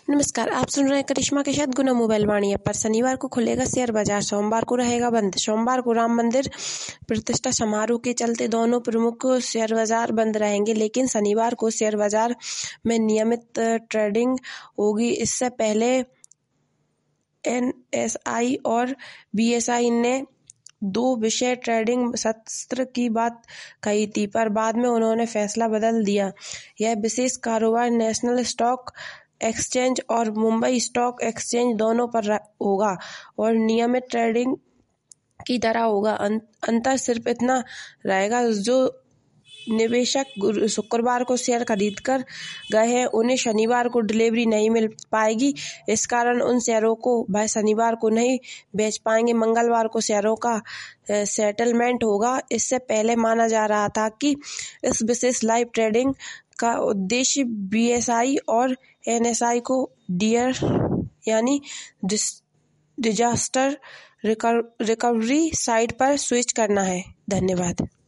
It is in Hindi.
नमस्कार, आप सुन रहे हैं करिश्मा के साथ गुना मोबाइल वाणी ऐप पर। शनिवार को खुलेगा शेयर बाजार, सोमवार को रहेगा बंद। सोमवार को राम मंदिर प्रतिष्ठा समारोह के चलते दोनों प्रमुख शेयर बाजार बंद रहेंगे, लेकिन शनिवार को शेयर बाजार में नियमित ट्रेडिंग होगी। इससे पहले एनएसई और बीएसई ने 2 विशेष ट्रेडिंग सत्र की बात कही थी, पर बाद में उन्होंने फैसला बदल दिया। यह विशेष कारोबार नेशनल स्टॉक एक्सचेंज और मुंबई स्टॉक एक्सचेंज दोनों पर होगा और नियमित ट्रेडिंग की तरह होगा। अंतर सिर्फ इतना रहेगा, जो निवेशक शुक्रवार को शेयर खरीद कर गए हैं उन्हें शनिवार को डिलीवरी नहीं मिल पाएगी। इस कारण उन शेयरों को वह शनिवार को नहीं बेच पाएंगे। मंगलवार को शेयरों का सेटलमेंट होगा। इससे पहले माना जा रहा था कि इस विशेष लाइव ट्रेडिंग का उद्देश्य बीएसई और एनएसई को डियर यानी डिजास्टर रिकवरी साइट पर स्विच करना है। धन्यवाद।